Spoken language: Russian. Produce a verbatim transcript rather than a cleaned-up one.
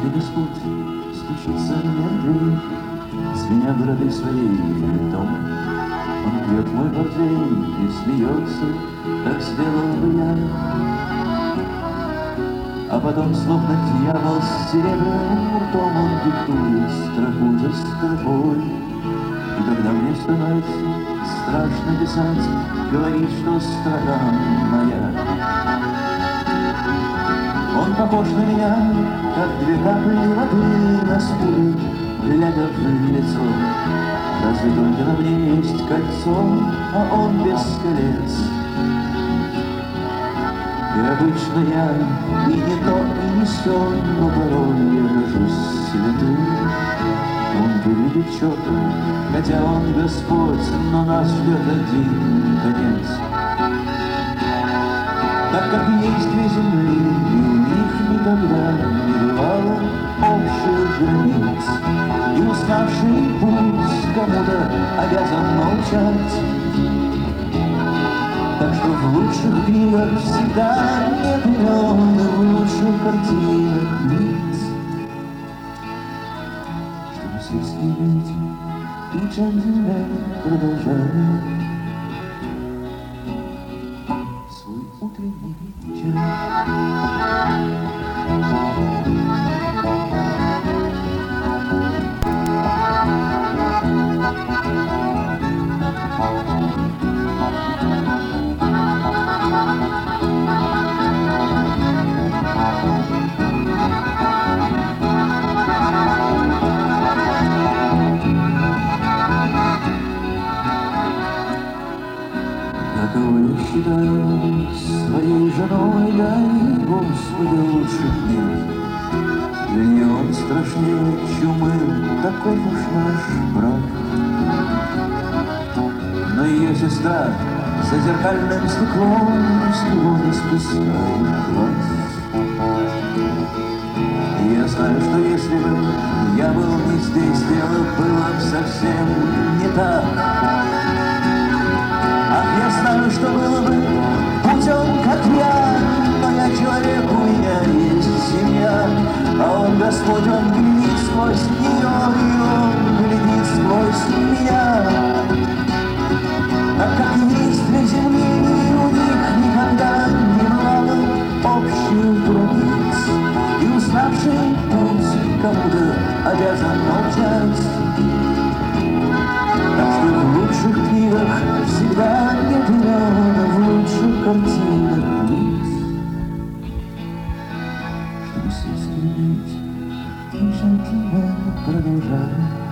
Если Господь стучится мне в дверь, звеня бороды своей том, Он пьет мой портвейн и смеется, как сделал бы я. А потом, словно дьявол с серебряным ртом, Он диктует строку за строкой. И когда мне становится страшно писать, говорит, что строка моя. Он похож на меня, как две капли воды на скуле, глядя в лицо. Разве только на мне есть кольцо, а он без колец. И обычно я и не то, и не сё, но порой я кажусь святым. Он выглядит четко, хотя он Господь, но нас ждет один конец. Так как есть две земли, и у них никогда не бывало общих границ, и уставший путь кому-то обязан молчать. Так что в лучших книгах всегда нет имен, и в лучших картинах лиц. Чтобы сельские дети и джентльмены продолжали свой утренний чай. Кого я считаю своей женой, дай Господи лучших дней. Для нее он страшнее чумы, такой уж наш брак. Но ее сестра за зеркальным стеклом с него не спускает глаз. И я знаю, что если бы я был не здесь, дело было бы совсем не так. Ах, я знаю, что было бы путем, как я, но я человек, у меня есть семья, а он Господь, он глядит сквозь нее, и он глядит сквозь меня. Так как есть две земли, и у них никогда не бывало общих границ, и уставший путь кому-то обязан молчать. Так что в лучших книгах всегда нет имен, в лучших картинах лиц. Чтобы сельские дети и джентльмены продолжали